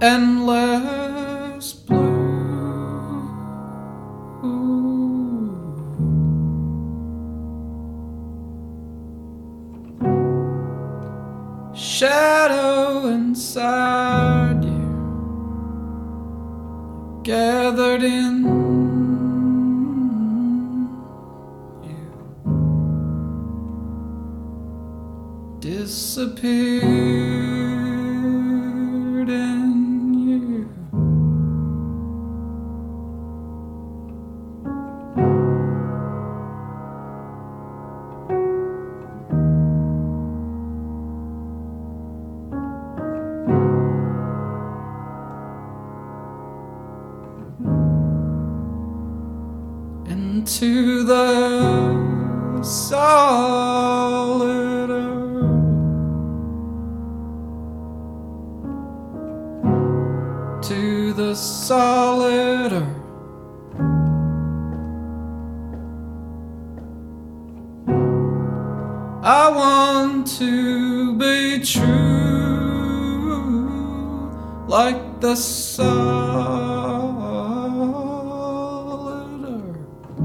endless blue. Shadow inside you, gathered in you, disappeared in you. Into the solid earth, to the solid earth. I want to be true, like the solid earth.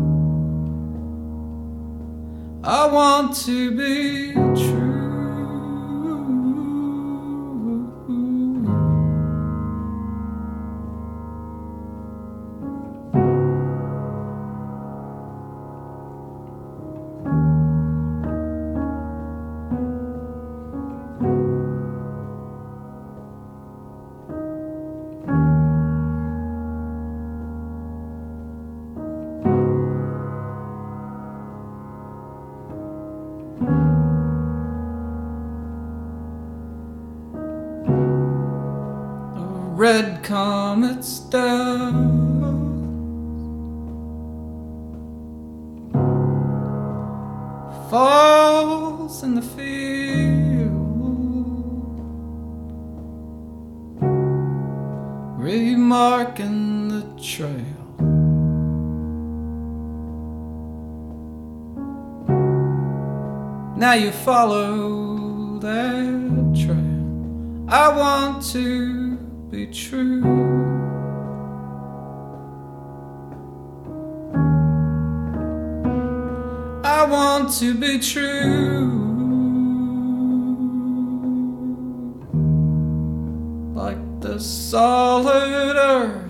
I want to be true. Red comet's down, falls in the field, remarking the trail. Now you follow that trail. I want to be true. I want to be true, like the solid earth.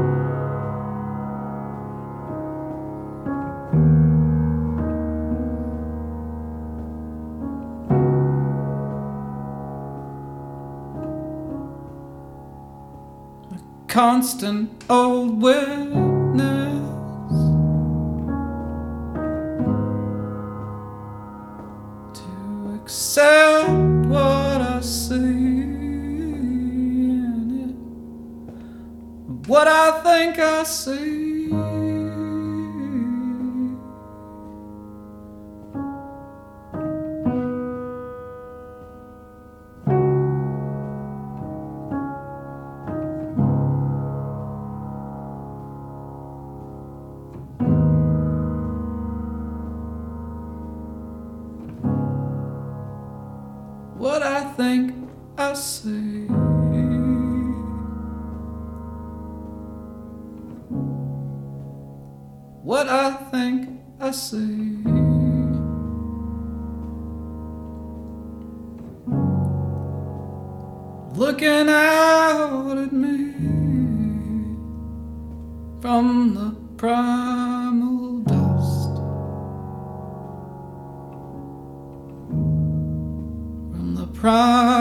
Constant old witness to accept what I see in it, what I think I see. What I think I see. What I think I see. Looking out at me from the primal dust, from the primal